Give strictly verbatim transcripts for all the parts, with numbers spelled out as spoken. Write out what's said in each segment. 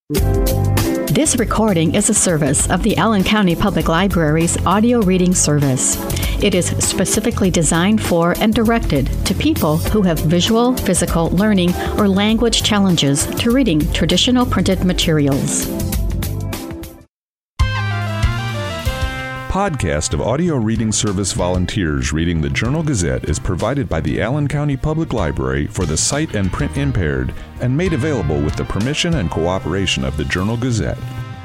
This recording is a service of the Allen County Public Library's audio reading service. It is specifically designed for and directed to people who have visual, physical, learning, or language challenges to reading traditional printed materials. Podcast of audio reading service volunteers reading the Journal-Gazette is provided by the Allen County Public Library for the sight and print impaired and made available with the permission and cooperation of the Journal-Gazette.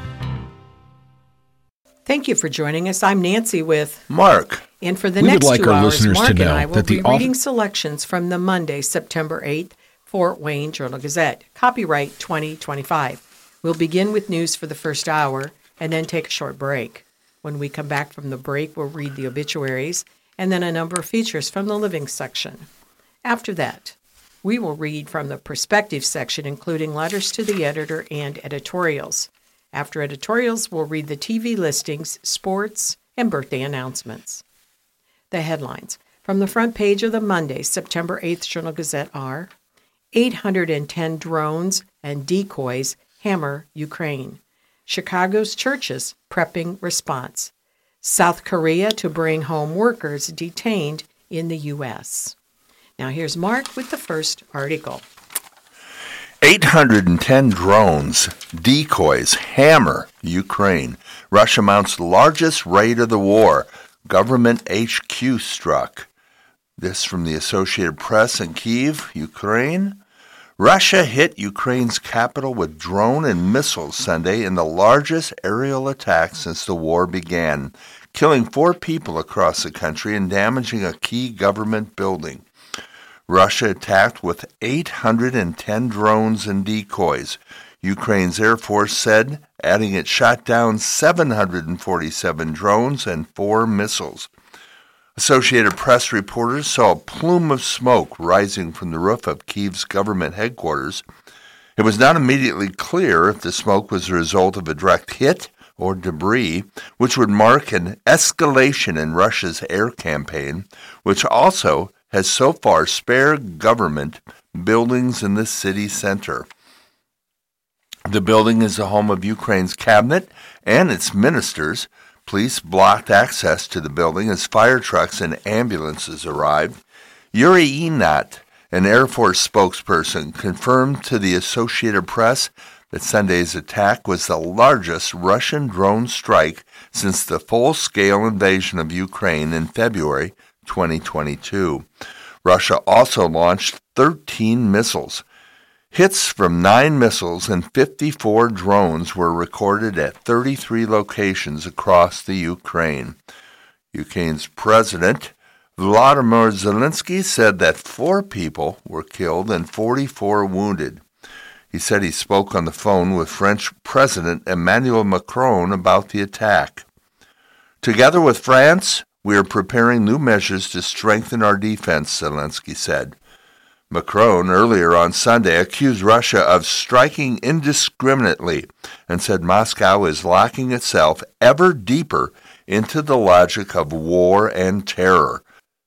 Thank you for joining us. I'm Nancy with Mark. And for the we next would like two our hours, listeners Mark to and know I will that the be author- reading selections from the Monday, September eighth, Fort Wayne Journal-Gazette. Copyright twenty twenty-five. We'll begin with news for the first hour and then take a short break. When we come back from the break, we'll read the obituaries and then a number of features from the living section. After that, we will read from the perspective section, including letters to the editor and editorials. After editorials, we'll read the T V listings, sports, and birthday announcements. The headlines from the front page of the Monday, September eighth Journal-Gazette are eight hundred ten drones and decoys hammer Ukraine. Chicago's churches prepping response. South Korea to bring home workers detained in the U S. Now here's Mark with the first article. eight hundred ten drones, decoys, hammer Ukraine. Russia mounts largest raid of the war. Government H Q struck. This from the Associated Press in Kyiv, Ukraine. Russia hit Ukraine's capital with drone and missiles Sunday in the largest aerial attack since the war began, killing four people across the country and damaging a key government building. Russia attacked with eight hundred ten drones and decoys. Ukraine's Air Force said, adding it shot down seven hundred forty-seven drones and four missiles. Associated Press reporters saw a plume of smoke rising from the roof of Kyiv's government headquarters. It was not immediately clear if the smoke was the result of a direct hit or debris, which would mark an escalation in Russia's air campaign, which also has so far spared government buildings in the city center. The building is the home of Ukraine's cabinet and its ministers. Police blocked access to the building as fire trucks and ambulances arrived. Yuri Inat, an Air Force spokesperson, confirmed to the Associated Press that Sunday's attack was the largest Russian drone strike since the full-scale invasion of Ukraine in February twenty twenty-two. Russia also launched thirteen missiles. Hits from nine missiles and fifty-four drones were recorded at thirty-three locations across the Ukraine. Ukraine's President Volodymyr Zelensky said that four people were killed and forty-four wounded. He said he spoke on the phone with French President Emmanuel Macron about the attack. Together with France, we are preparing new measures to strengthen our defense, Zelensky said. Macron earlier on Sunday accused Russia of striking indiscriminately and said Moscow is locking itself ever deeper into the logic of war and terror.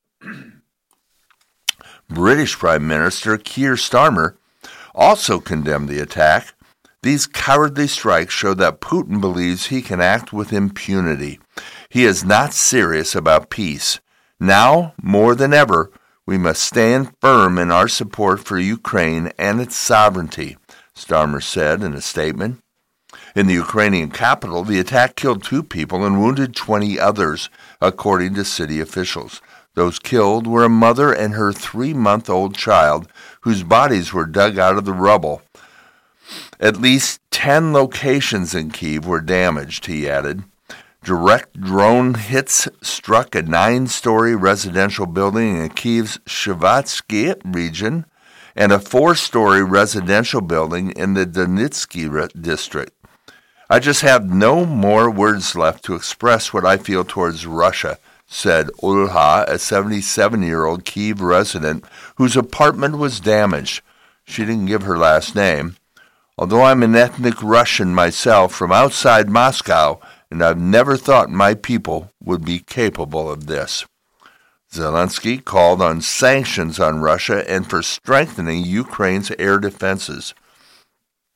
British Prime Minister Keir Starmer also condemned the attack. These cowardly strikes show that Putin believes he can act with impunity. He is not serious about peace. Now, more than ever, we must stand firm in our support for Ukraine and its sovereignty, Starmer said in a statement. In the Ukrainian capital, the attack killed two people and wounded twenty others, according to city officials. Those killed were a mother and her three-month-old child, whose bodies were dug out of the rubble. At least ten locations in Kyiv were damaged, he added. Direct drone hits struck a nine-story residential building in Kyiv's Shavatsky region and a four-story residential building in the Donetsky re- district. I just have no more words left to express what I feel towards Russia, said Ulha, a seventy-seven-year-old Kyiv resident whose apartment was damaged. She didn't give her last name. Although I'm an ethnic Russian myself from outside Moscow, and I've never thought my people would be capable of this. Zelensky called on sanctions on Russia and for strengthening Ukraine's air defenses.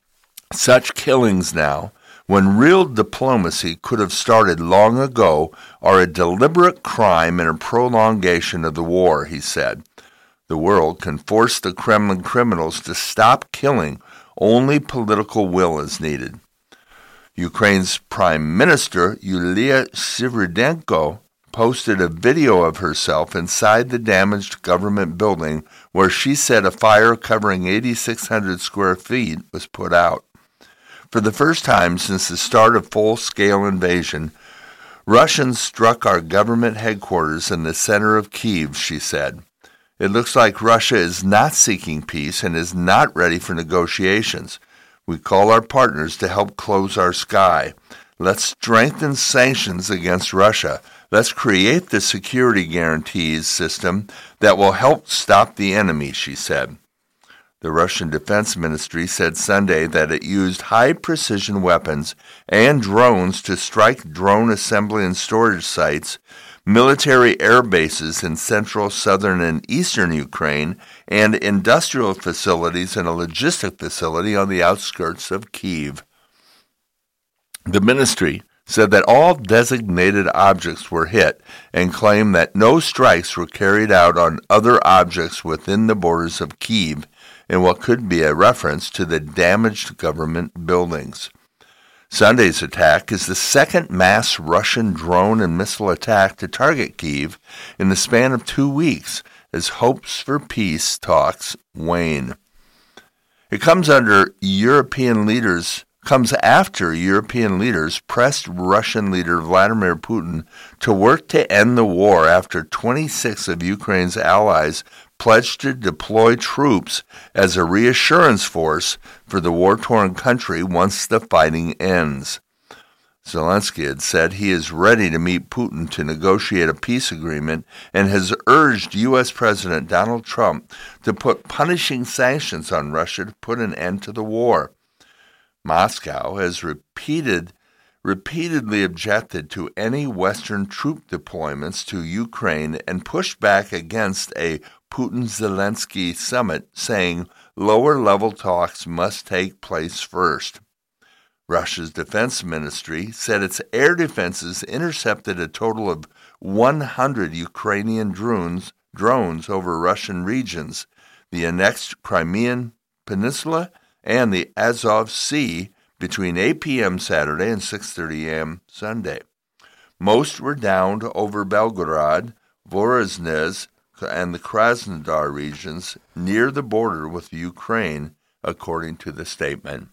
Such killings now, when real diplomacy could have started long ago, are a deliberate crime and a prolongation of the war, he said. The world can force the Kremlin criminals to stop killing. Only political will is needed. Ukraine's Prime Minister, Yulia Sviridenko, posted a video of herself inside the damaged government building where she said a fire covering eight thousand six hundred square feet was put out. For the first time since the start of full-scale invasion, Russians struck our government headquarters in the center of Kyiv, she said. It looks like Russia is not seeking peace and is not ready for negotiations. We call our partners to help close our sky. Let's strengthen sanctions against Russia. Let's create the security guarantees system that will help stop the enemy, she said. The Russian Defense Ministry said Sunday that it used high-precision weapons and drones to strike drone assembly and storage sites, military air bases in central, southern, and eastern Ukraine, and industrial facilities and a logistic facility on the outskirts of Kyiv. The ministry said that all designated objects were hit and claimed that no strikes were carried out on other objects within the borders of Kyiv, in what could be a reference to the damaged government buildings. Sunday's attack is the second mass Russian drone and missile attack to target Kyiv in the span of two weeks as hopes for peace talks wane. It comes under European leaders comes after European leaders pressed Russian leader Vladimir Putin to work to end the war after twenty-six of Ukraine's allies pledged to deploy troops as a reassurance force for the war-torn country once the fighting ends. Zelensky had said he is ready to meet Putin to negotiate a peace agreement and has urged U S President Donald Trump to put punishing sanctions on Russia to put an end to the war. Moscow has repeated, repeatedly objected to any Western troop deployments to Ukraine and pushed back against a Putin-Zelensky summit, saying lower-level talks must take place first. Russia's defense ministry said its air defenses intercepted a total of one hundred Ukrainian drones, drones over Russian regions, the annexed Crimean Peninsula, and the Azov Sea between eight p.m. Saturday and six thirty a.m. Sunday. Most were downed over Belgorod, Voronezh, and the Krasnodar regions near the border with Ukraine, according to the statement.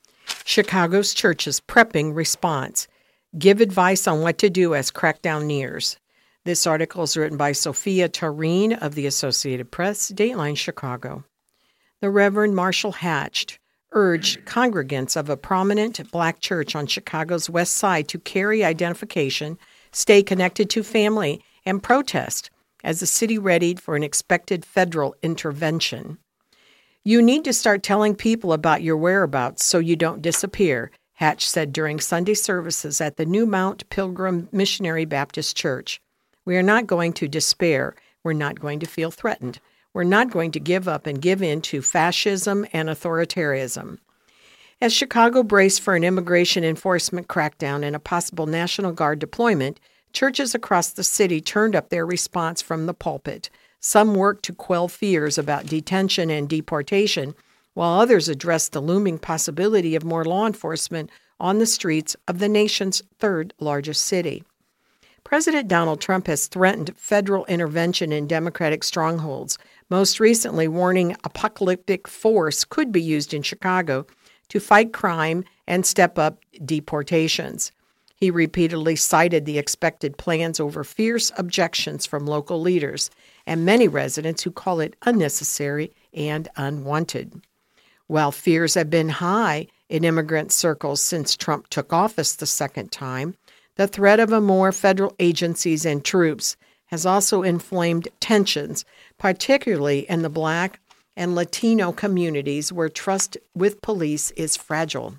Chicago's churches prepping response. Give advice on what to do as crackdown nears. This article is written by Sophia Tareen of the Associated Press, Dateline Chicago. The Reverend Marshall Hatch urged congregants of a prominent black church on Chicago's west side to carry identification, stay connected to family, and protest as the city readied for an expected federal intervention. You need to start telling people about your whereabouts so you don't disappear, Hatch said during Sunday services at the New Mount Pilgrim Missionary Baptist Church. We are not going to despair. We're not going to feel threatened. We're not going to give up and give in to fascism and authoritarianism. As Chicago braced for an immigration enforcement crackdown and a possible National Guard deployment, churches across the city turned up their response from the pulpit. Some worked to quell fears about detention and deportation, while others addressed the looming possibility of more law enforcement on the streets of the nation's third largest city. President Donald Trump has threatened federal intervention in Democratic strongholds, most recently warning apocalyptic force could be used in Chicago to fight crime and step up deportations. He repeatedly cited the expected plans over fierce objections from local leaders and many residents who call it unnecessary and unwanted. While fears have been high in immigrant circles since Trump took office the second time, the threat of a more federal agencies and troops has also inflamed tensions, particularly in the Black and Latino communities where trust with police is fragile.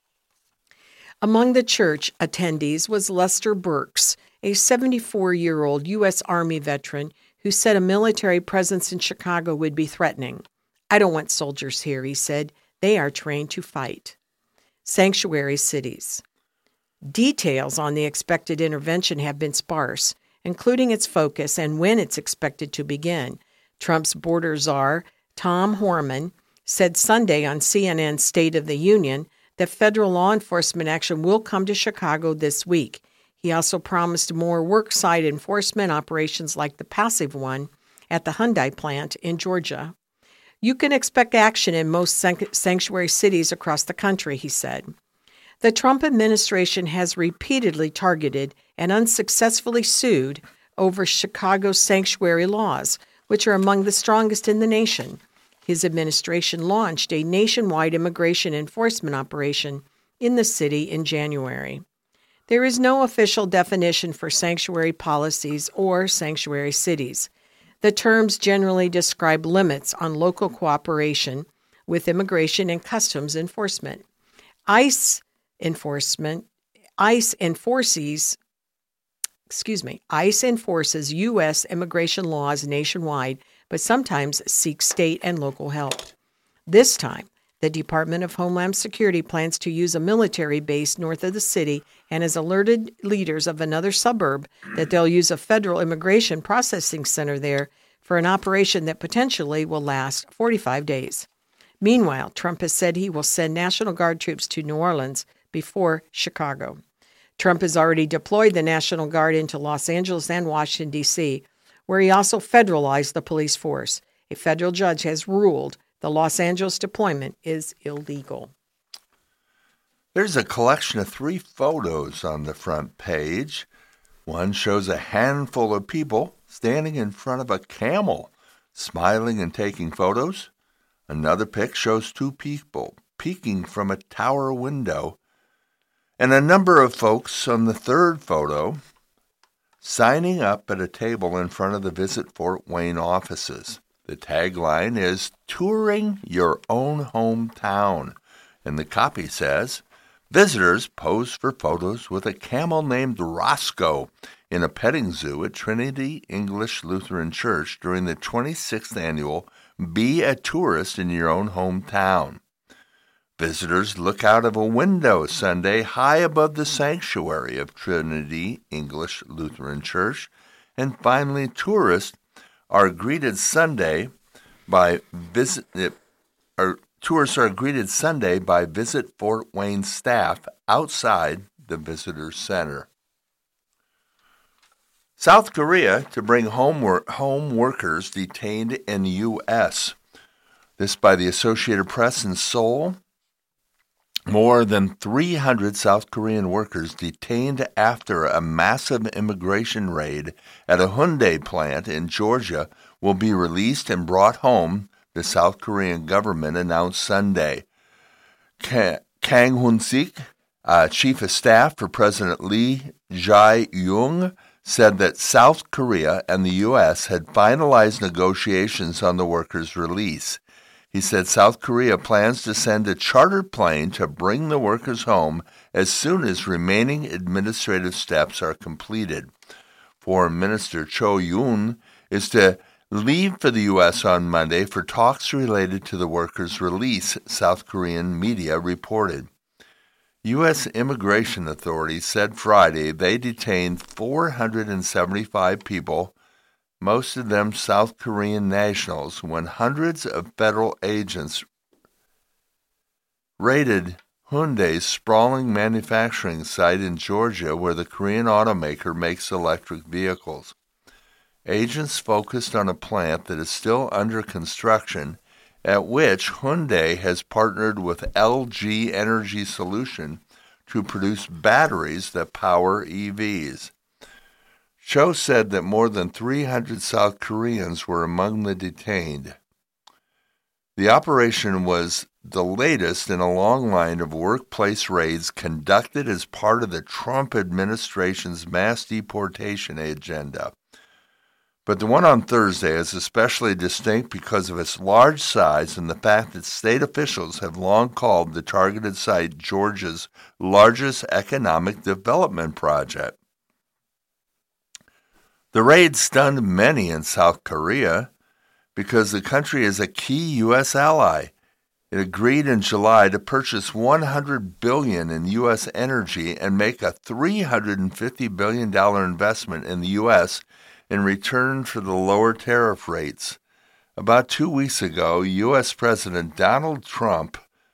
Among the church attendees was Lester Burks, a seventy-four-year-old U S Army veteran who said a military presence in Chicago would be threatening. I don't want soldiers here, he said. They are trained to fight. sanctuary cities. Details on the expected intervention have been sparse, including its focus and when it's expected to begin. Trump's border czar, Tom Homan, said Sunday on C N N's State of the Union that federal law enforcement action will come to Chicago this week. He also promised more worksite enforcement operations like the passive one at the Hyundai plant in Georgia. You can expect action in most sanctuary cities across the country, he said. The Trump administration has repeatedly targeted and unsuccessfully sued over Chicago's sanctuary laws, which are among the strongest in the nation. His administration launched a nationwide immigration enforcement operation in the city in January. There is no official definition for sanctuary policies or sanctuary cities. The terms generally describe limits on local cooperation with immigration and customs enforcement. ICE enforcement, ICE enforces, excuse me, ICE enforces U S immigration laws nationwide, but sometimes seeks state and local help. This time, the Department of Homeland Security plans to use a military base north of the city and has alerted leaders of another suburb that they'll use a federal immigration processing center there for an operation that potentially will last forty-five days. Meanwhile, Trump has said he will send National Guard troops to New Orleans before Chicago. Trump has already deployed the National Guard into Los Angeles and Washington, D C, where he also federalized the police force. A federal judge has ruled the Los Angeles deployment is illegal. There's a collection of three photos on the front page. One shows a handful of people standing in front of a camel, smiling and taking photos. Another pic shows two people peeking from a tower window. And a number of folks on the third photo signing up at a table in front of the Visit Fort Wayne offices. The tagline is Touring Your Own Hometown, and the copy says, visitors pose for photos with a camel named Roscoe in a petting zoo at Trinity English Lutheran Church during the twenty-sixth annual Be a Tourist in Your Own Hometown. Visitors look out of a window Sunday high above the sanctuary of Trinity English Lutheran Church. And finally, tourists are greeted Sunday by visit. Or tourists are greeted Sunday by Visit Fort Wayne staff outside the visitor center. South Korea to bring home, wor- home workers detained in the U S. This by the Associated Press in Seoul. More than three hundred South Korean workers detained after a massive immigration raid at a Hyundai plant in Georgia will be released and brought home, the South Korean government announced Sunday. Kang Hoon-sik, uh, chief of staff for President Lee Jae-yong, said that South Korea and the U S had finalized negotiations on the workers' release. He said South Korea plans to send a chartered plane to bring the workers home as soon as remaining administrative steps are completed. Foreign Minister Cho Yoon is to leave for the U S on Monday for talks related to the workers' release, South Korean media reported. U S immigration authorities said Friday they detained four hundred seventy-five people, most of them South Korean nationals, when hundreds of federal agents raided Hyundai's sprawling manufacturing site in Georgia where the Korean automaker makes electric vehicles. Agents focused on a plant that is still under construction, at which Hyundai has partnered with L G Energy Solution to produce batteries that power E Vs. Cho said that more than three hundred South Koreans were among the detained. The operation was the latest in a long line of workplace raids conducted as part of the Trump administration's mass deportation agenda. But the one on Thursday is especially distinct because of its large size and the fact that state officials have long called the targeted site Georgia's largest economic development project. The raid stunned many in South Korea because the country is a key U S ally It agreed in July to purchase one hundred billion dollars in U S energy and make a three hundred fifty billion dollars investment in the U S in return for the lower tariff rates. About two weeks ago, U S President Donald Trump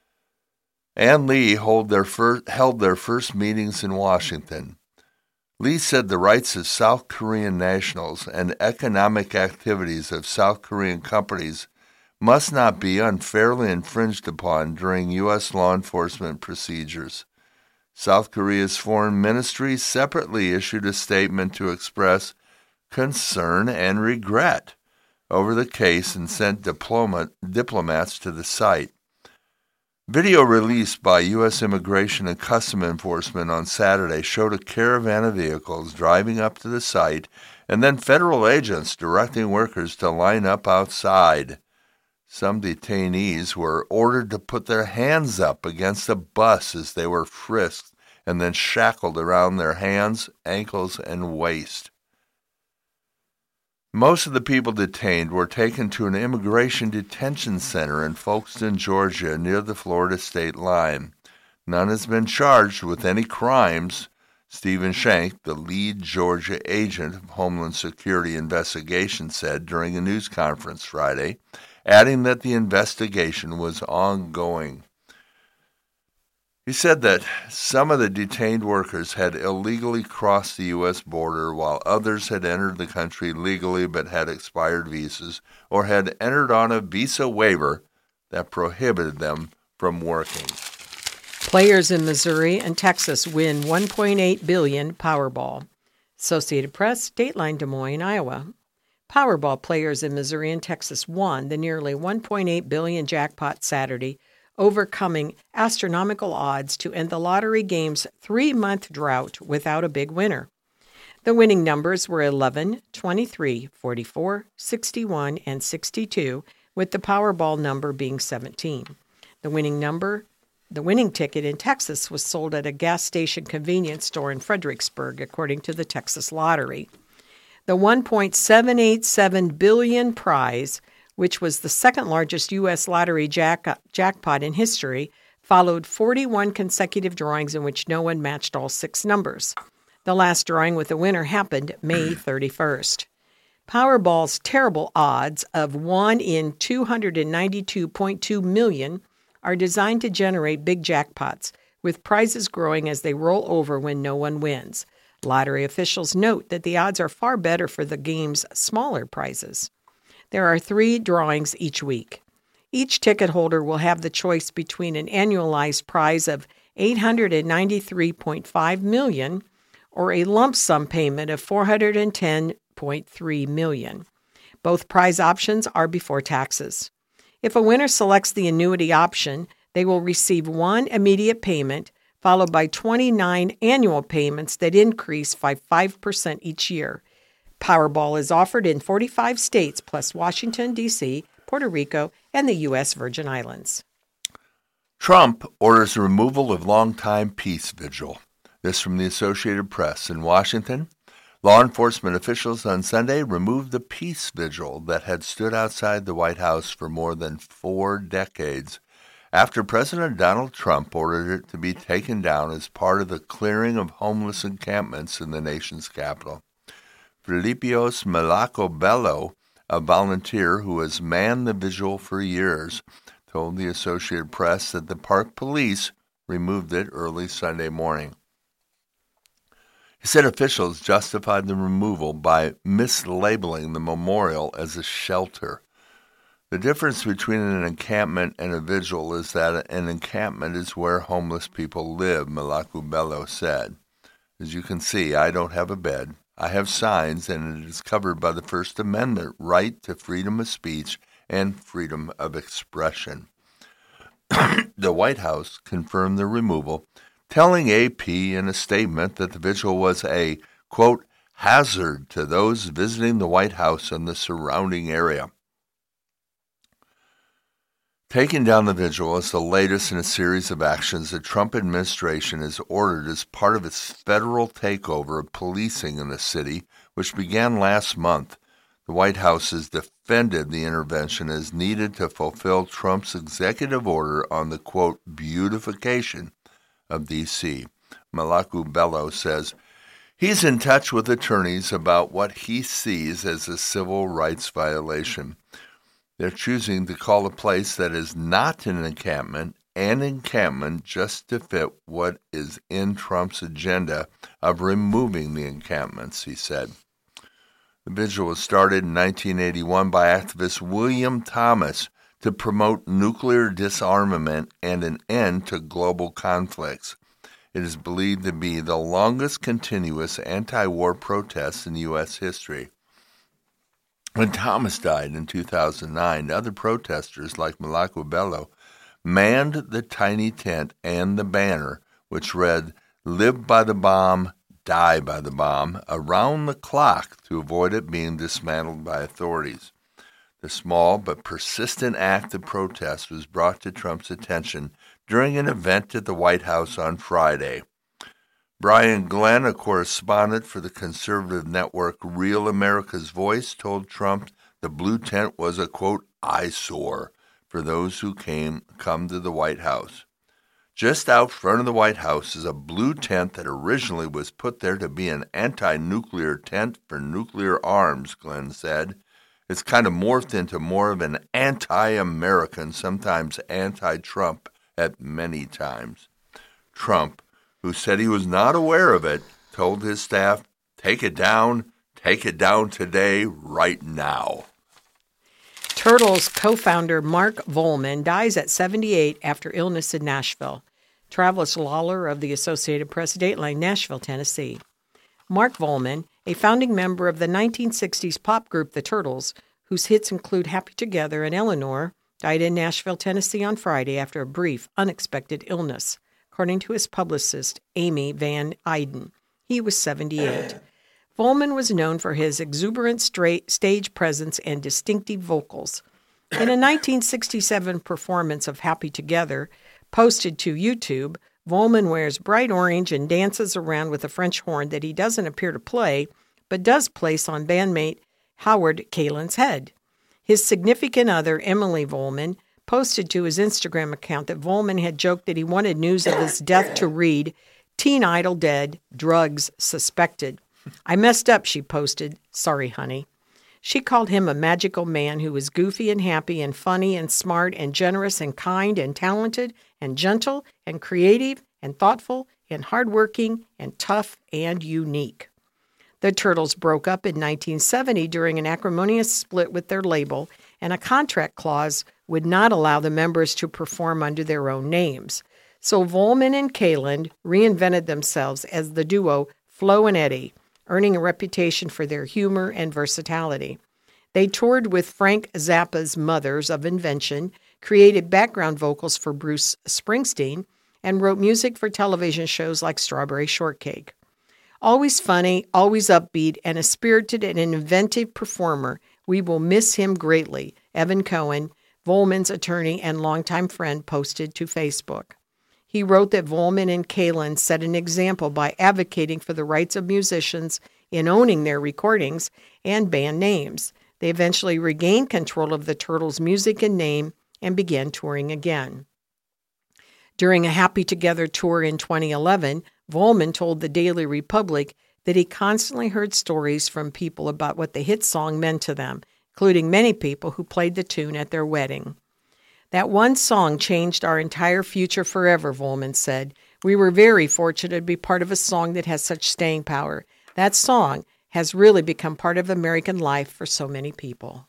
and Lee hold their first, held their first meetings in Washington. Lee said the rights of South Korean nationals and economic activities of South Korean companies must not be unfairly infringed upon during U S law enforcement procedures. South Korea's foreign ministry separately issued a statement to express concern and regret over the case and sent diplomat, diplomats to the site. Video released by U S Immigration and Customs Enforcement on Saturday showed a caravan of vehicles driving up to the site and then federal agents directing workers to line up outside. Some detainees were ordered to put their hands up against a bus as they were frisked and then shackled around their hands, ankles, and waist. Most of the people detained were taken to an immigration detention center in Folkestone, Georgia, near the Florida state line. None has been charged with any crimes, Stephen Shank, the lead Georgia agent of Homeland Security investigation, said during a news conference Friday, adding that the investigation was ongoing. He said that some of the detained workers had illegally crossed the U S border while others had entered the country legally but had expired visas or had entered on a visa waiver that prohibited them from working. Players in Missouri and Texas win one point eight billion dollars Powerball. Associated Press, Dateline, Des Moines, Iowa. Powerball players in Missouri and Texas won the nearly one point eight billion dollars jackpot Saturday, overcoming astronomical odds to end the lottery game's three-month drought without a big winner. The winning numbers were eleven, twenty-three, forty-four, sixty-one, and sixty-two, with the Powerball number being seventeen. The winning number, the winning ticket in Texas was sold at a gas station convenience store in Fredericksburg, according to the Texas Lottery. The one point seven eight seven billion dollars prize, which was the second largest U S lottery jack- jackpot in history, followed forty-one consecutive drawings in which no one matched all six numbers. The last drawing with a winner happened May thirty-first. Powerball's terrible odds of one in two hundred ninety-two point two million are designed to generate big jackpots, with prizes growing as they roll over when no one wins. Lottery officials note that the odds are far better for the game's smaller prizes. There are three drawings each week. Each ticket holder will have the choice between an annualized prize of eight hundred ninety-three point five million dollars or a lump sum payment of four hundred ten point three million dollars. Both prize options are before taxes. If a winner selects the annuity option, they will receive one immediate payment, followed by twenty-nine annual payments that increase by five percent each year. Powerball is offered in forty-five states, plus Washington, D C, Puerto Rico, and the U S Virgin Islands. Trump orders removal of longtime peace vigil. This from the Associated Press. In Washington, law enforcement officials on Sunday removed the peace vigil that had stood outside the White House for more than four decades after President Donald Trump ordered it to be taken down as part of the clearing of homeless encampments in the nation's capital. Filipios Malacobello, a volunteer who has manned the vigil for years, told the Associated Press that the park police removed it early Sunday morning. He said officials justified the removal by mislabeling the memorial as a shelter. The difference between an encampment and a vigil is that an encampment is where homeless people live, Malacobello said. As you can see, I don't have a bed. I have signs, and it is covered by the First Amendment right to freedom of speech and freedom of expression. The White House confirmed the removal, telling A P in a statement that the vigil was a, quote, hazard to those visiting the White House and the surrounding area. Taking down the vigil is the latest in a series of actions the Trump administration has ordered as part of its federal takeover of policing in the city, which began last month. The White House's de defended the intervention as needed to fulfill Trump's executive order on the, quote, beautification of D C Malaku Bello says he's in touch with attorneys about what he sees as a civil rights violation. They're choosing to call a place that is not an encampment an encampment just to fit what is in Trump's agenda of removing the encampments, he said. The vigil was started in nineteen eighty-one by activist William Thomas to promote nuclear disarmament and an end to global conflicts. It is believed to be the longest continuous anti-war protest in U S history. When Thomas died in two thousand nine, other protesters like Malaku Bello manned the tiny tent and the banner, which read, "Live by the bomb, die by the bomb," around the clock to avoid it being dismantled by authorities. The small but persistent act of protest was brought to Trump's attention during an event at the White House on Friday. Brian Glenn, a correspondent for the conservative network Real America's Voice, told Trump the blue tent was a, quote, eyesore for those who came come to the White House. Just out front of the White House is a blue tent that originally was put there to be an anti-nuclear tent for nuclear arms, Glenn said. It's kind of morphed into more of an anti-American, sometimes anti-Trump at many times. Trump, who said he was not aware of it, told his staff, take it down, take it down today, right now. Turtles co-founder Mark Volman dies at seventy-eight after illness in Nashville. Travis Lawler of the Associated Press Dateline, Nashville, Tennessee. Mark Volman, a founding member of the nineteen sixties pop group The Turtles, whose hits include Happy Together and Eleanor, died in Nashville, Tennessee on Friday after a brief, unexpected illness, according to his publicist, Amy Van Eyden. He was seventy-eight. Volman was known for his exuberant straight stage presence and distinctive vocals. In a nineteen sixty-seven performance of Happy Together, posted to YouTube, Volman wears bright orange and dances around with a French horn that he doesn't appear to play, but does place on bandmate Howard Kalin's head. His significant other, Emily Volman, posted to his Instagram account that Volman had joked that he wanted news of his death to read, "Teen Idol dead, drugs suspected." "I messed up," she posted. "Sorry, honey." She called him a magical man who was goofy and happy and funny and smart and generous and kind and talented and gentle and creative and thoughtful and hardworking and tough and unique. The Turtles broke up in nineteen seventy during an acrimonious split with their label, and a contract clause would not allow the members to perform under their own names. So Volman and Kalin reinvented themselves as the duo Flo and Eddie, earning a reputation for their humor and versatility. They toured with Frank Zappa's Mothers of Invention, created background vocals for Bruce Springsteen, and wrote music for television shows like Strawberry Shortcake. Always funny, always upbeat, and a spirited and inventive performer, we will miss him greatly, Evan Cohen, Volman's attorney and longtime friend, posted to Facebook. He wrote that Volman and Kalin set an example by advocating for the rights of musicians in owning their recordings and band names. They eventually regained control of the Turtles' music and name and began touring again. During a Happy Together tour in twenty eleven, Volman told the Daily Republic that he constantly heard stories from people about what the hit song meant to them, including many people who played the tune at their wedding. "That one song changed our entire future forever," Volman said. "We were very fortunate to be part of a song that has such staying power. That song has really become part of American life for so many people."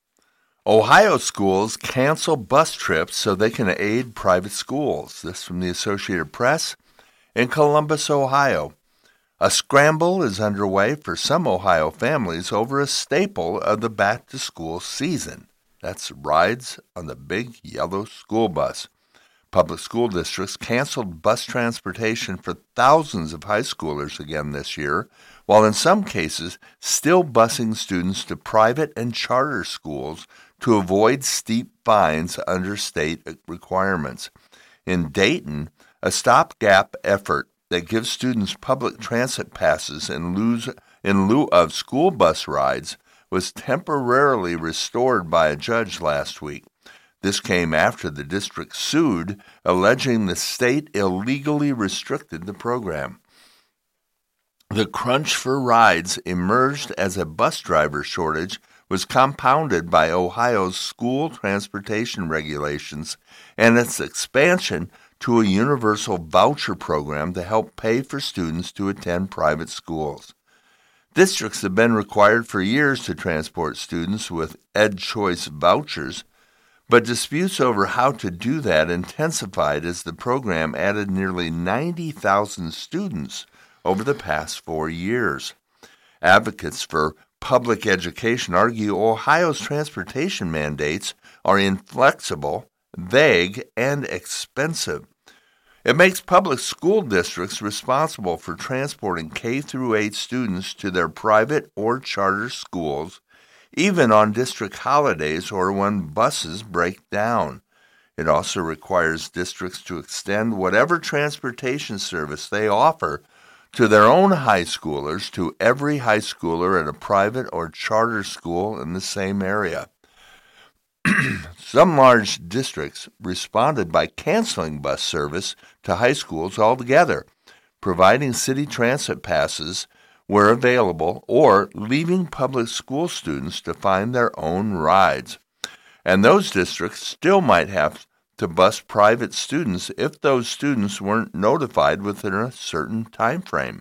Ohio schools cancel bus trips so they can aid private schools. This from the Associated Press. In Columbus, Ohio, a scramble is underway for some Ohio families over a staple of the back-to-school season. That's rides on the big yellow school bus. Public school districts canceled bus transportation for thousands of high schoolers again this year, while in some cases still busing students to private and charter schools to avoid steep fines under state requirements. In Dayton, a stopgap effort that gives students public transit passes in lieu, in lieu of school bus rides was temporarily restored by a judge last week. This came after the district sued, alleging the state illegally restricted the program. The crunch for rides emerged as a bus driver shortage was compounded by Ohio's school transportation regulations and its expansion to a universal voucher program to help pay for students to attend private schools. Districts have been required for years to transport students with EdChoice vouchers, but disputes over how to do that intensified as the program added nearly ninety thousand students over the past four years. Advocates for public education argue Ohio's transportation mandates are inflexible, vague, and expensive. It makes public school districts responsible for transporting K through eight students to their private or charter schools, even on district holidays or when buses break down. It also requires districts to extend whatever transportation service they offer to their own high schoolers to every high schooler at a private or charter school in the same area. Some large districts responded by canceling bus service to high schools altogether, providing city transit passes where available, or leaving public school students to find their own rides. And those districts still might have to bus private students if those students weren't notified within a certain time frame.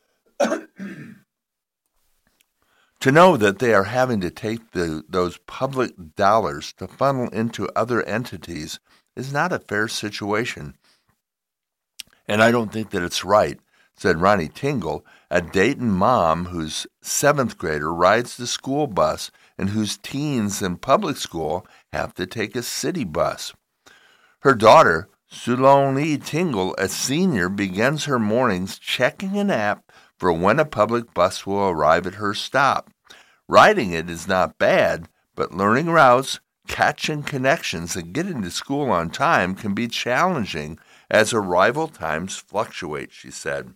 To know that they are having to take the, those public dollars to funnel into other entities is not a fair situation. And I don't think that it's right, said Ronnie Tingle, a Dayton mom whose seventh grader rides the school bus and whose teens in public school have to take a city bus. Her daughter, Suloni Tingle, a senior, begins her mornings checking an app for when a public bus will arrive at her stop. Riding it is not bad, but learning routes, catching connections, and getting to school on time can be challenging as arrival times fluctuate, she said.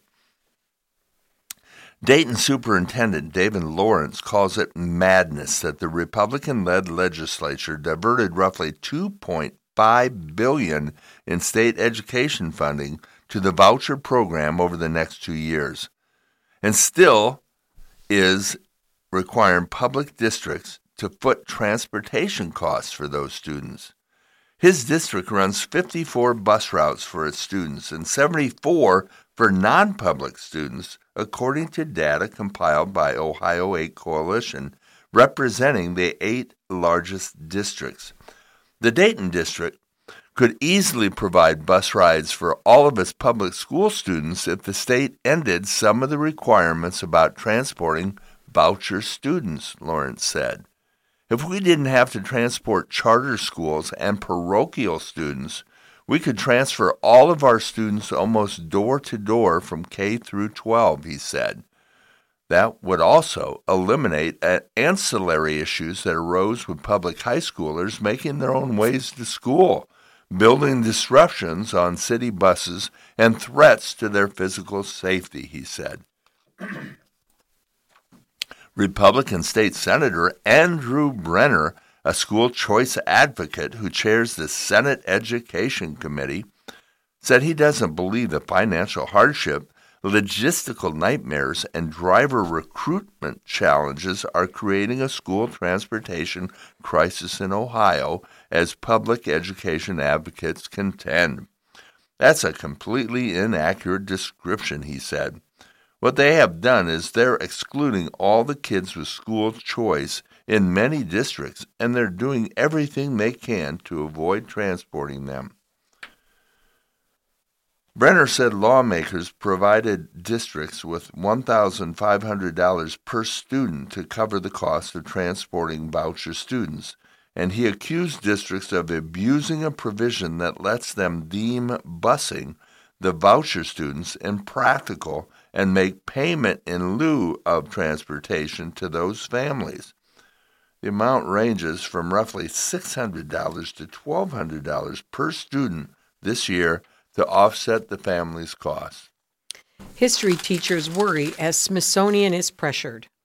Dayton Superintendent David Lawrence calls it madness that the Republican-led legislature diverted roughly two point five billion dollars in state education funding to the voucher program over the next two years, and still is requiring public districts to foot transportation costs for those students. His district runs fifty-four bus routes for its students and seventy-four for non-public students, according to data compiled by Ohio eight Coalition, representing the eight largest districts. The Dayton district could easily provide bus rides for all of its public school students if the state ended some of the requirements about transporting voucher students, Lawrence said. If we didn't have to transport charter schools and parochial students, we could transfer all of our students almost door to door from K through twelve, he said. That would also eliminate ancillary issues that arose with public high schoolers making their own ways to school, building disruptions on city buses, and threats to their physical safety, he said. Republican State Senator Andrew Brenner, a school choice advocate who chairs the Senate Education Committee, said he doesn't believe the financial hardship, logistical nightmares, and driver recruitment challenges are creating a school transportation crisis in Ohio, as public education advocates contend. That's a completely inaccurate description, he said. What they have done is they're excluding all the kids with school choice in many districts, and they're doing everything they can to avoid transporting them. Brenner said lawmakers provided districts with one thousand five hundred dollars per student to cover the cost of transporting voucher students, and he accused districts of abusing a provision that lets them deem busing the voucher students impractical and make payment in lieu of transportation to those families. The amount ranges from roughly six hundred dollars to twelve hundred dollars per student this year to offset the family's costs. History teachers worry as Smithsonian is pressured.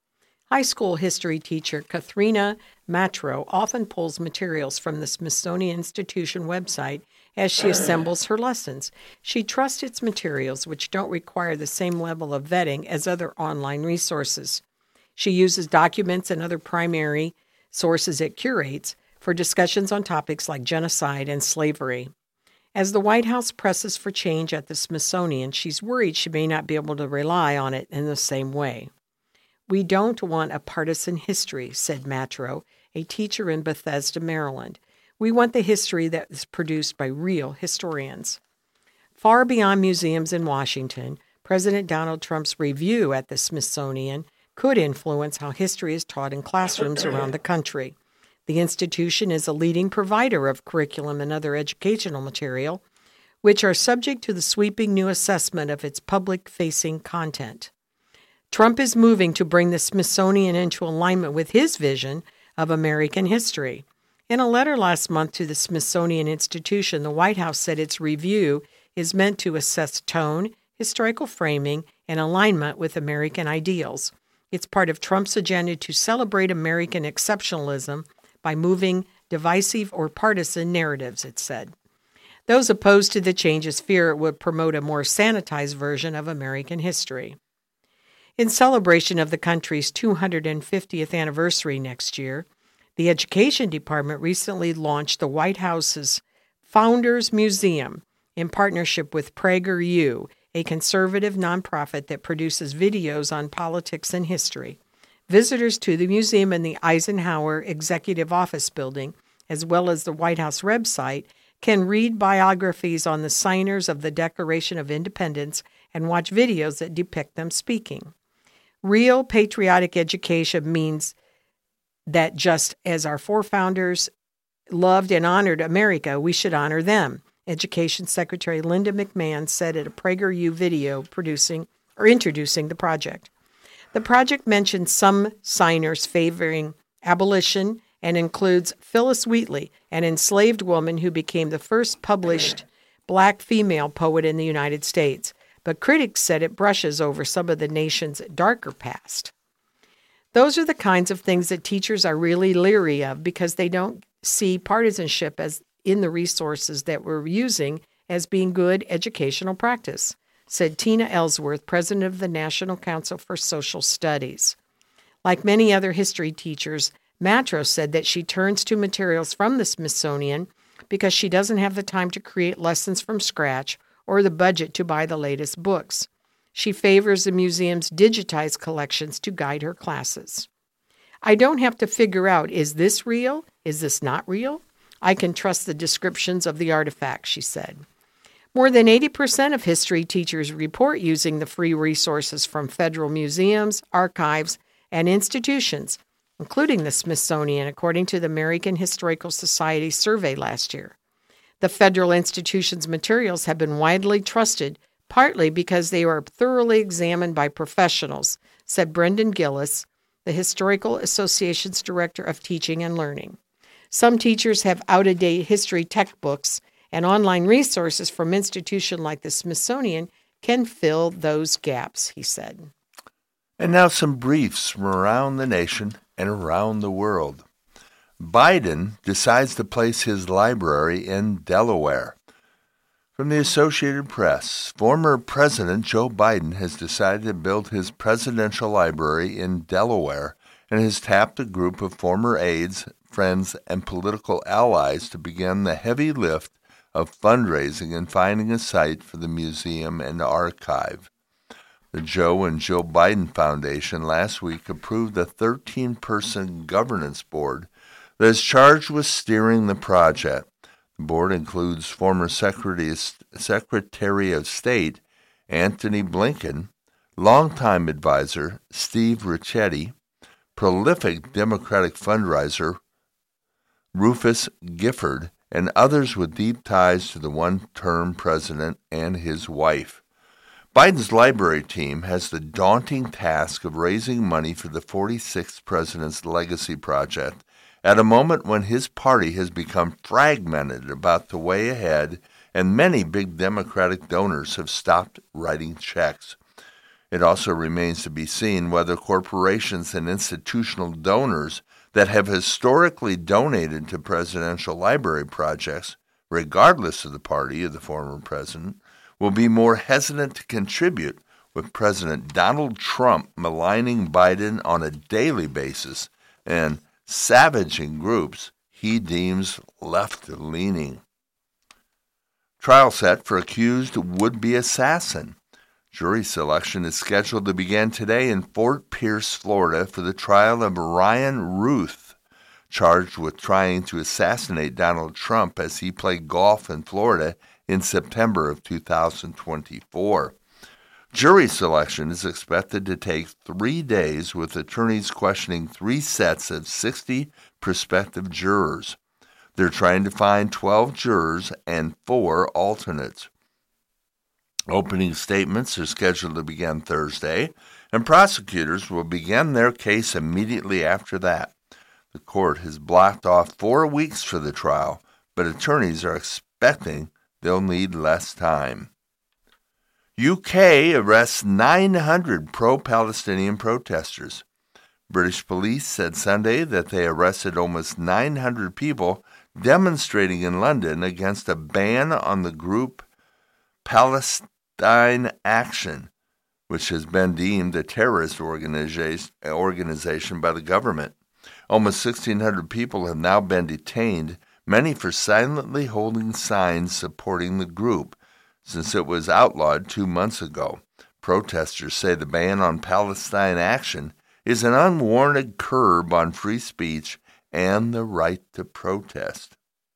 High school history teacher Katharina Matro often pulls materials from the Smithsonian Institution website as she assembles her lessons. She trusts its materials, which don't require the same level of vetting as other online resources. She uses documents and other primary sources it curates for discussions on topics like genocide and slavery. As the White House presses for change at the Smithsonian, she's worried she may not be able to rely on it in the same way. "We don't want a partisan history," said Matro, a teacher in Bethesda, Maryland. "We want the history that is produced by real historians." Far beyond museums in Washington, President Donald Trump's review at the Smithsonian could influence how history is taught in classrooms around the country. The institution is a leading provider of curriculum and other educational material, which are subject to the sweeping new assessment of its public-facing content. Trump is moving to bring the Smithsonian into alignment with his vision of American history. In a letter last month to the Smithsonian Institution, the White House said its review is meant to assess tone, historical framing, and alignment with American ideals. It's part of Trump's agenda to celebrate American exceptionalism by moving divisive or partisan narratives, it said. Those opposed to the changes fear it would promote a more sanitized version of American history. In celebration of the country's two hundred fiftieth anniversary next year, the Education Department recently launched the White House's Founders Museum in partnership with PragerU, a conservative nonprofit that produces videos on politics and history. Visitors to the museum in the Eisenhower Executive Office Building, as well as the White House website, can read biographies on the signers of the Declaration of Independence and watch videos that depict them speaking. Real patriotic education means that just as our forefathers loved and honored America, we should honor them, Education Secretary Linda McMahon said at a PragerU video producing or introducing the project. The project mentions some signers favoring abolition and includes Phyllis Wheatley, an enslaved woman who became the first published black female poet in the United States. But critics said it brushes over some of the nation's darker past. Those are the kinds of things that teachers are really leery of because they don't see partisanship as in the resources that we're using as being good educational practice, said Tina Ellsworth, president of the National Council for Social Studies. Like many other history teachers, Matro said that she turns to materials from the Smithsonian because she doesn't have the time to create lessons from scratch or the budget to buy the latest books. She favors the museum's digitized collections to guide her classes. "I don't have to figure out, is this real? Is this not real? I can trust the descriptions of the artifacts," she said. More than eighty percent of history teachers report using the free resources from federal museums, archives, and institutions, including the Smithsonian, according to the American Historical Society survey last year. The federal institution's materials have been widely trusted, partly because they are thoroughly examined by professionals, said Brendan Gillis, the Historical Association's Director of Teaching and Learning. Some teachers have out-of-date history textbooks, and online resources from institutions like the Smithsonian can fill those gaps, he said. And now some briefs from around the nation and around the world. Biden decides to place his library in Delaware. From the Associated Press, former President Joe Biden has decided to build his presidential library in Delaware and has tapped a group of former aides, friends, and political allies to begin the heavy lift of fundraising and finding a site for the museum and archive. The Joe and Jill Biden Foundation last week approved a thirteen-person governance board that is charged with steering the project. The board includes former Secretary of State Antony Blinken, longtime advisor Steve Ricchetti, prolific Democratic fundraiser Rufus Gifford, and others with deep ties to the one-term president and his wife. Biden's library team has the daunting task of raising money for the forty-sixth President's Legacy Project at a moment when his party has become fragmented about the way ahead and many big Democratic donors have stopped writing checks. It also remains to be seen whether corporations and institutional donors that have historically donated to presidential library projects, regardless of the party of the former president, will be more hesitant to contribute, with President Donald Trump maligning Biden on a daily basis and savaging groups he deems left-leaning. Trial set for accused would-be assassin. Jury selection is scheduled to begin today in Fort Pierce, Florida, for the trial of Ryan Ruth, charged with trying to assassinate Donald Trump as he played golf in Florida in September of two thousand twenty-four. Jury selection is expected to take three days, with attorneys questioning three sets of sixty prospective jurors. They're trying to find twelve jurors and four alternates. Opening statements are scheduled to begin Thursday, and prosecutors will begin their case immediately after that. The court has blocked off four weeks for the trial, but attorneys are expecting they'll need less time. U K arrests nine hundred pro-Palestinian protesters. British police said Sunday that they arrested almost nine hundred people demonstrating in London against a ban on the group Palestine Action, which has been deemed a terrorist organization by the government. Almost sixteen hundred people have now been detained, many for silently holding signs supporting the group, since it was outlawed two months ago. Protesters say the ban on Palestine Action is an unwarranted curb on free speech and the right to protest.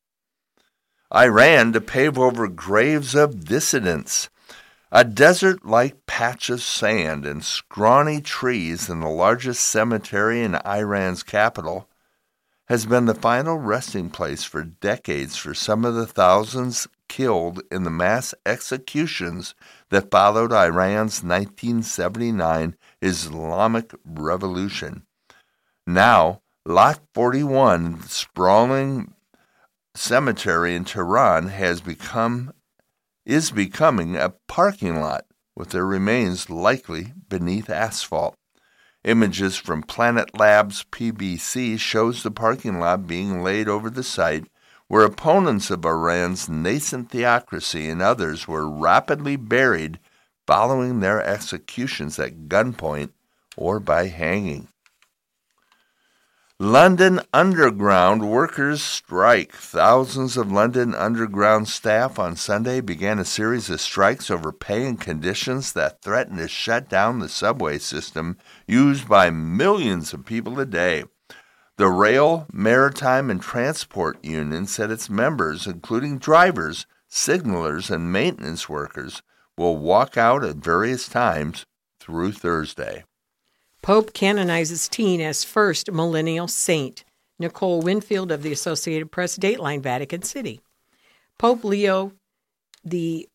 Iran to pave over graves of dissidents. A desert-like patch of sand and scrawny trees in the largest cemetery in Iran's capital has been the final resting place for decades for some of the thousands killed in the mass executions that followed Iran's nineteen seventy-nine Islamic Revolution. Now, Lot forty-one, the sprawling cemetery in Tehran, has become is becoming a parking lot, with their remains likely beneath asphalt. Images from Planet Labs P B C shows the parking lot being laid over the site, where opponents of Iran's nascent theocracy and others were rapidly buried following their executions at gunpoint or by hanging. London Underground workers strike. Thousands of London Underground staff on Sunday began a series of strikes over pay and conditions that threaten to shut down the subway system used by millions of people a day. The Rail, Maritime, and Transport Union said its members, including drivers, signalers, and maintenance workers, will walk out at various times through Thursday. Pope canonizes teen as first millennial saint. Nicole Winfield of the Associated Press, Dateline, Vatican City. Pope Leo the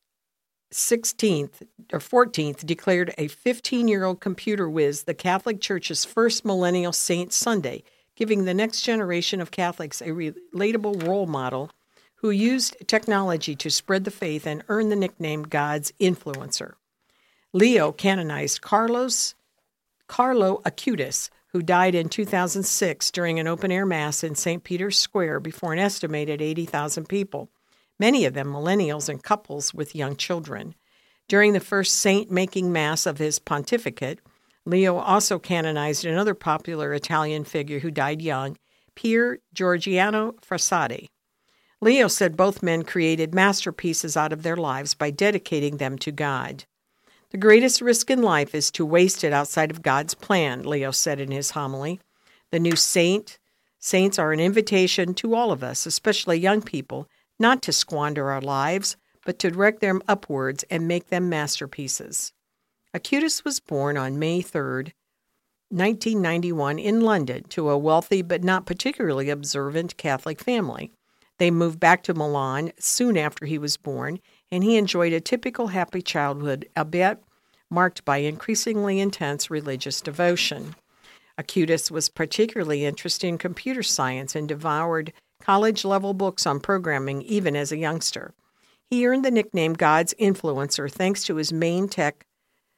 sixteenth or fourteenth declared a fifteen-year-old computer whiz the Catholic Church's first millennial saint Sunday, giving the next generation of Catholics a relatable role model who used technology to spread the faith and earn the nickname God's influencer. Leo canonized Carlos Carlo Acutis, who died in two thousand six during an open-air mass in Saint Peter's Square before an estimated eighty thousand people, many of them millennials and couples with young children. During the first saint-making mass of his pontificate, Leo also canonized another popular Italian figure who died young, Pier Giorgiano Frassati. Leo said both men created masterpieces out of their lives by dedicating them to God. The greatest risk in life is to waste it outside of God's plan, Leo said in his homily. The new saint, saints are an invitation to all of us, especially young people, not to squander our lives, but to direct them upwards and make them masterpieces. Acutis was born on May third, nineteen ninety-one, in London to a wealthy but not particularly observant Catholic family. They moved back to Milan soon after he was born, and he enjoyed a typical happy childhood, albeit marked by increasingly intense religious devotion. Acutis was particularly interested in computer science and devoured college-level books on programming even as a youngster. He earned the nickname God's influencer thanks to his main tech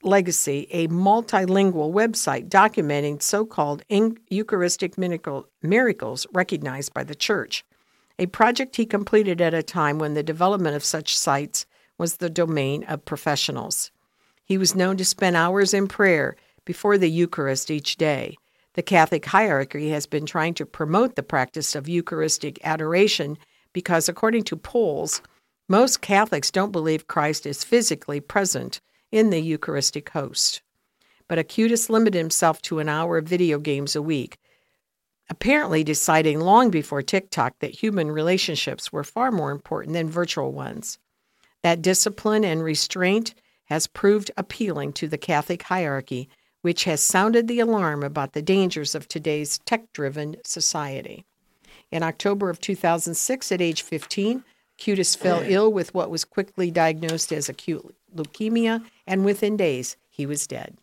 Legacy, a multilingual website documenting so-called Eucharistic miracle, miracles recognized by the Church, a project he completed at a time when the development of such sites was the domain of professionals. He was known to spend hours in prayer before the Eucharist each day. The Catholic hierarchy has been trying to promote the practice of Eucharistic adoration because, according to polls, most Catholics don't believe Christ is physically present in the Eucharistic host. But Acutis limited himself to an hour of video games a week, apparently deciding long before TikTok that human relationships were far more important than virtual ones. That discipline and restraint has proved appealing to the Catholic hierarchy, which has sounded the alarm about the dangers of today's tech-driven society. In October of two thousand six, at age fifteen, Acutis fell ill with what was quickly diagnosed as acute leukemia, and within days, he was dead.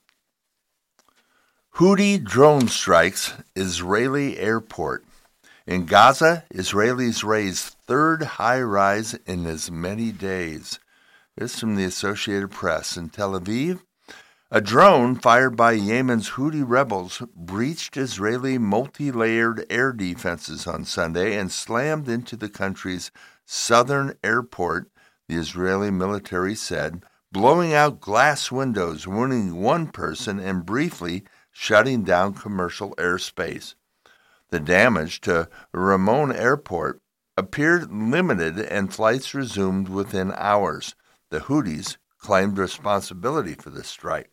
Houthi drone strikes Israeli airport. In Gaza, Israelis raised third high-rise in as many days. This from the Associated Press. In Tel Aviv, a drone fired by Yemen's Houthi rebels breached Israeli multi-layered air defenses on Sunday and slammed into the country's southern airport, the Israeli military said, blowing out glass windows, wounding one person, and briefly shutting down commercial airspace. The damage to Ramon Airport appeared limited and flights resumed within hours. The Houthis claimed responsibility for the strike.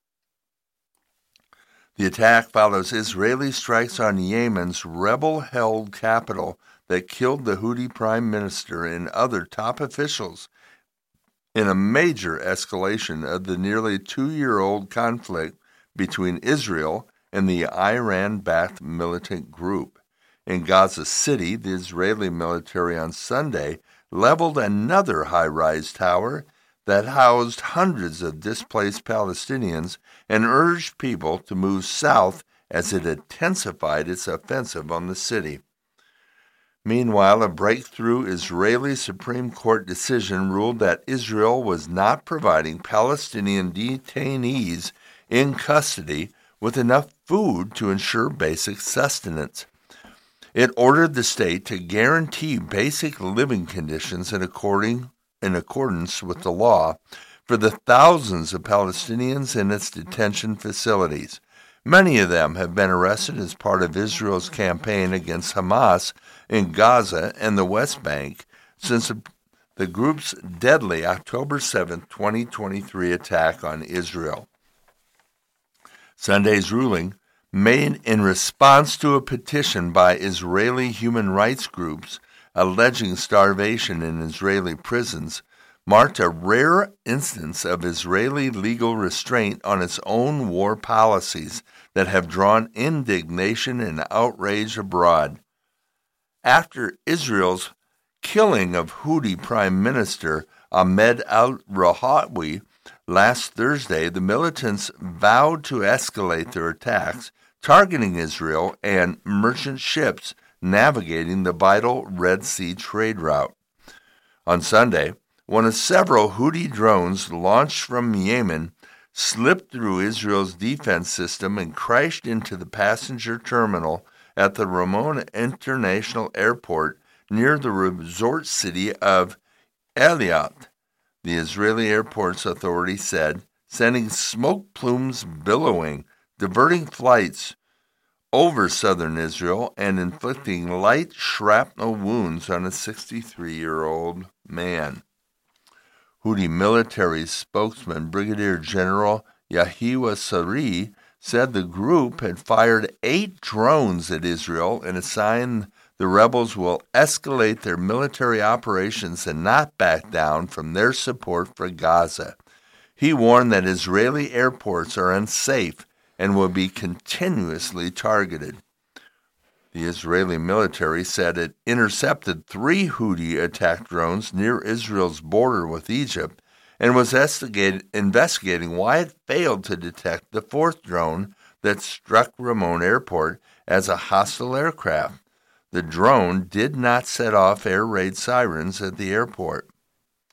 The attack follows Israeli strikes on Yemen's rebel-held capital that killed the Houthi prime minister and other top officials in a major escalation of the nearly two-year-old conflict between Israel and the Iran-backed militant group. In Gaza City, the Israeli military on Sunday leveled another high-rise tower that housed hundreds of displaced Palestinians and urged people to move south as it intensified its offensive on the city. Meanwhile, a breakthrough Israeli Supreme Court decision ruled that Israel was not providing Palestinian detainees in custody with enough food to ensure basic sustenance. It ordered the state to guarantee basic living conditions in, according, in accordance with the law for the thousands of Palestinians in its detention facilities. Many of them have been arrested as part of Israel's campaign against Hamas in Gaza and the West Bank since the group's deadly October seventh, twenty twenty-three attack on Israel. Sunday's ruling, made in response to a petition by Israeli human rights groups alleging starvation in Israeli prisons, marked a rare instance of Israeli legal restraint on its own war policies that have drawn indignation and outrage abroad. After Israel's killing of Houthi Prime Minister Ahmed al-Rahawi last Thursday, the militants vowed to escalate their attacks, targeting Israel and merchant ships navigating the vital Red Sea trade route. On Sunday, one of several Houthi drones launched from Yemen slipped through Israel's defense system and crashed into the passenger terminal at the Ramon International Airport near the resort city of Eilat, the Israeli Airports Authority said, sending smoke plumes billowing, diverting flights over southern Israel and inflicting light shrapnel wounds on a sixty-three-year-old man. Houthi military spokesman Brigadier General Yahya Saree said the group had fired eight drones at Israel and a sign the rebels will escalate their military operations and not back down from their support for Gaza. He warned that Israeli airports are unsafe and will be continuously targeted. The Israeli military said it intercepted three Houthi attack drones near Israel's border with Egypt and was investigating why it failed to detect the fourth drone that struck Ramon Airport as a hostile aircraft. The drone did not set off air raid sirens at the airport.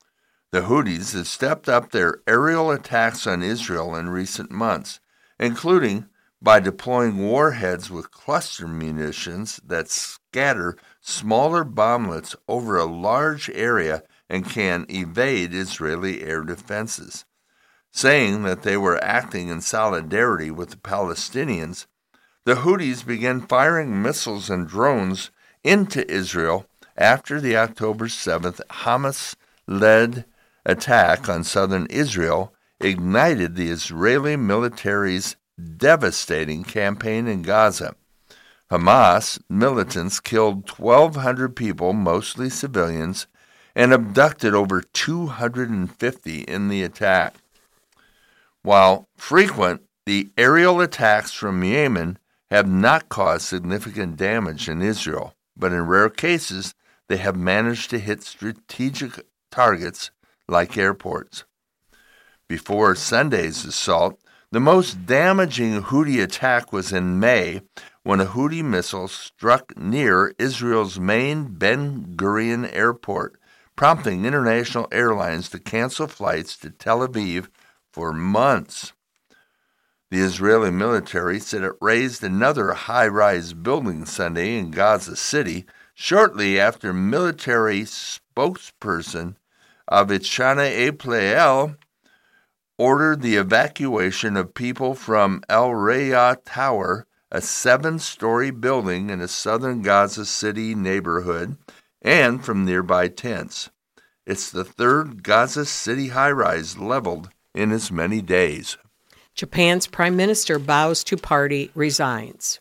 The Houthis have stepped up their aerial attacks on Israel in recent months, including by deploying warheads with cluster munitions that scatter smaller bomblets over a large area and can evade Israeli air defenses. Saying that they were acting in solidarity with the Palestinians, the Houthis began firing missiles and drones into Israel after the October seventh Hamas-led attack on southern Israel ignited the Israeli military's devastating campaign in Gaza. Hamas militants killed twelve hundred people, mostly civilians, and abducted over two hundred fifty in the attack. While frequent, the aerial attacks from Yemen have not caused significant damage in Israel, but in rare cases, they have managed to hit strategic targets like airports. Before Sunday's assault, the most damaging Houthi attack was in May when a Houthi missile struck near Israel's main Ben Gurion airport, prompting international airlines to cancel flights to Tel Aviv for months. The Israeli military said it razed another high-rise building Sunday in Gaza City shortly after military spokesperson Avichana Apleel ordered the evacuation of people from El Raya Tower, a seven-story building in a southern Gaza City neighborhood, and from nearby tents. It's the third Gaza City high-rise leveled in as many days. Japan's prime minister bows to party, resigns.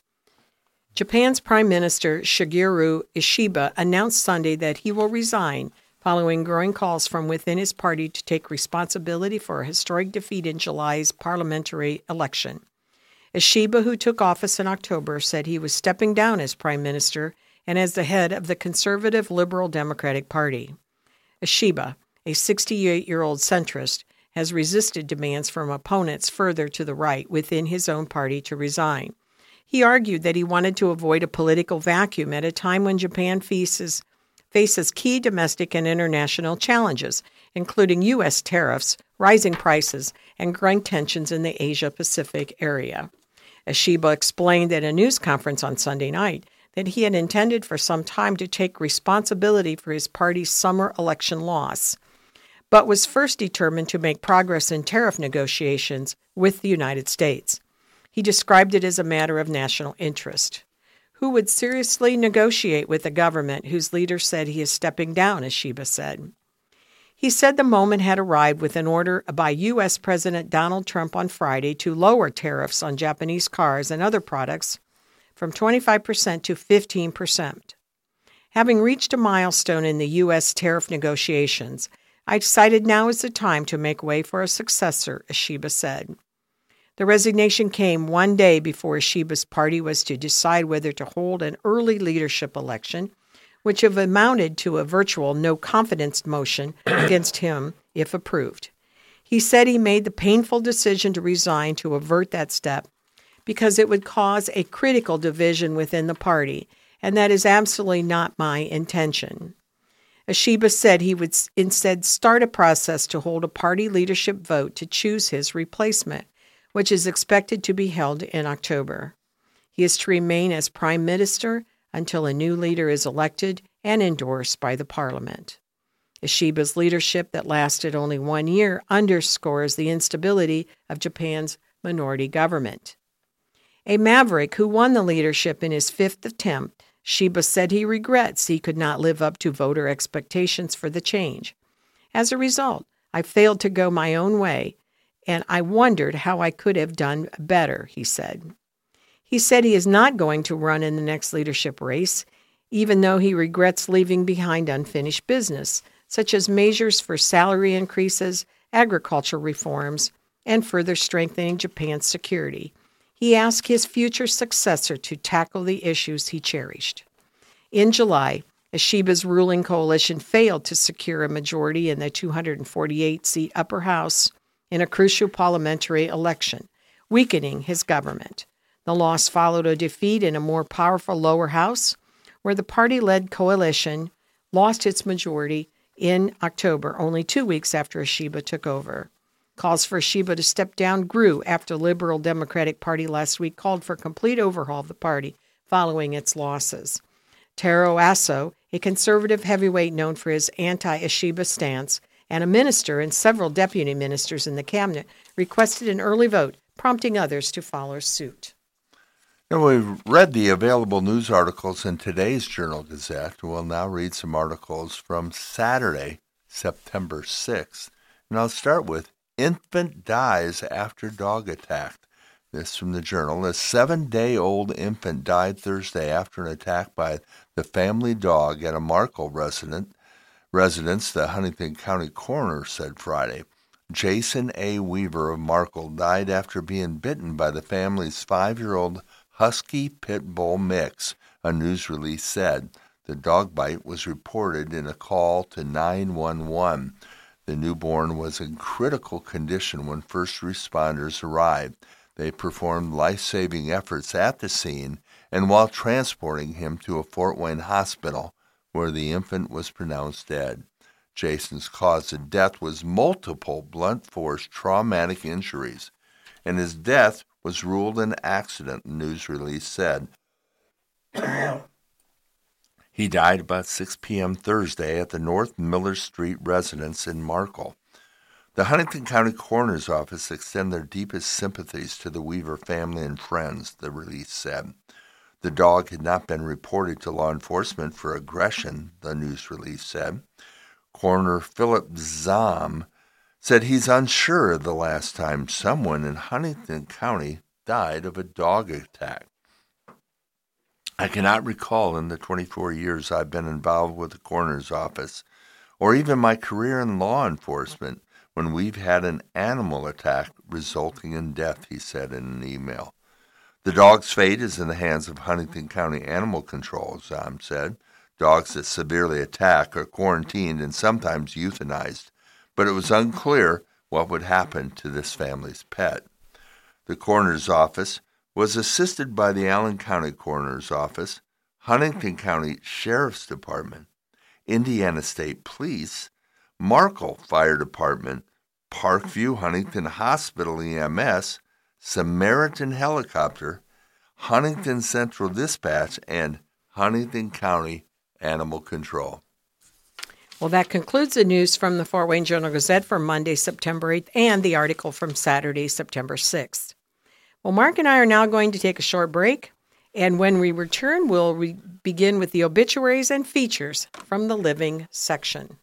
Japan's Prime Minister Shigeru Ishiba announced Sunday that he will resign following growing calls from within his party to take responsibility for a historic defeat in July's parliamentary election. Ishiba, who took office in October, said he was stepping down as prime minister and as the head of the conservative Liberal Democratic Party. Ishiba, a sixty-eight-year-old centrist, has resisted demands from opponents further to the right within his own party to resign. He argued that he wanted to avoid a political vacuum at a time when Japan faces faces key domestic and international challenges, including U S tariffs, rising prices, and growing tensions in the Asia-Pacific area. Ishiba explained at a news conference on Sunday night that he had intended for some time to take responsibility for his party's summer election loss, but was first determined to make progress in tariff negotiations with the United States. He described it as a matter of national interest. Who would seriously negotiate with a government whose leader said he is stepping down, Ishiba said. He said the moment had arrived with an order by U S President Donald Trump on Friday to lower tariffs on Japanese cars and other products from twenty-five percent to fifteen percent. Having reached a milestone in the U S tariff negotiations, I decided now is the time to make way for a successor, Ishiba said. The resignation came one day before Ishiba's party was to decide whether to hold an early leadership election, which have amounted to a virtual no-confidence motion against him if approved. He said he made the painful decision to resign to avert that step because it would cause a critical division within the party, and that is absolutely not my intention. Ishiba said he would instead start a process to hold a party leadership vote to choose his replacement, which is expected to be held in October. He is to remain as prime minister until a new leader is elected and endorsed by the parliament. Ishiba's leadership that lasted only one year underscores the instability of Japan's minority government. A maverick who won the leadership in his fifth attempt, Ishiba said he regrets he could not live up to voter expectations for the change. As a result, I failed to go my own way, and I wondered how I could have done better, he said. He said he is not going to run in the next leadership race, even though he regrets leaving behind unfinished business, such as measures for salary increases, agriculture reforms, and further strengthening Japan's security. He asked his future successor to tackle the issues he cherished. In July, Ishiba's ruling coalition failed to secure a majority in the two hundred forty-eight seat upper house in a crucial parliamentary election, weakening his government. The loss followed a defeat in a more powerful lower house, where the party-led coalition lost its majority in October, only two weeks after Sheba took over. Calls for Sheba to step down grew after the Liberal Democratic Party last week called for a complete overhaul of the party following its losses. Taro Asso, a conservative heavyweight known for his anti-Sheba stance, and a minister and several deputy ministers in the cabinet, requested an early vote, prompting others to follow suit. Now, we've read the available news articles in today's Journal Gazette. We'll now read some articles from Saturday, September sixth. And I'll start with Infant Dies After Dog Attack. This from the Journal. A seven-day-old infant died Thursday after an attack by the family dog at a Markle resident, residence, the Huntington County coroner said Friday. Jason A. Weaver of Markle died after being bitten by the family's five-year-old Husky Pit Bull mix, a news release said. The dog bite was reported in a call to nine one one. The newborn was in critical condition when first responders arrived. They performed life-saving efforts at the scene and while transporting him to a Fort Wayne hospital, where the infant was pronounced dead. Jason's cause of death was multiple blunt force traumatic injuries, and his death was ruled an accident, the news release said. He died about six p.m. Thursday at the North Miller Street residence in Markle. The Huntington County Coroner's Office extend their deepest sympathies to the Weaver family and friends, the release said. The dog had not been reported to law enforcement for aggression, the news release said. Coroner Philip Zahm said he's unsure of the last time someone in Huntington County died of a dog attack. I cannot recall in the twenty-four years I've been involved with the coroner's office, or even my career in law enforcement, when we've had an animal attack resulting in death, he said in an email. The dog's fate is in the hands of Huntington County Animal Control, Zahm said. Dogs that severely attack are quarantined and sometimes euthanized, but it was unclear what would happen to this family's pet. The coroner's office was assisted by the Allen County Coroner's Office, Huntington County Sheriff's Department, Indiana State Police, Markle Fire Department, Parkview Huntington Hospital E M S, Samaritan Helicopter, Huntington Central Dispatch, and Huntington County Animal Control. Well, that concludes the news from the Fort Wayne Journal-Gazette for Monday, September eighth, and the article from Saturday, September sixth. Well, Mark and I are now going to take a short break, and when we return, we'll re- begin with the obituaries and features from the living section.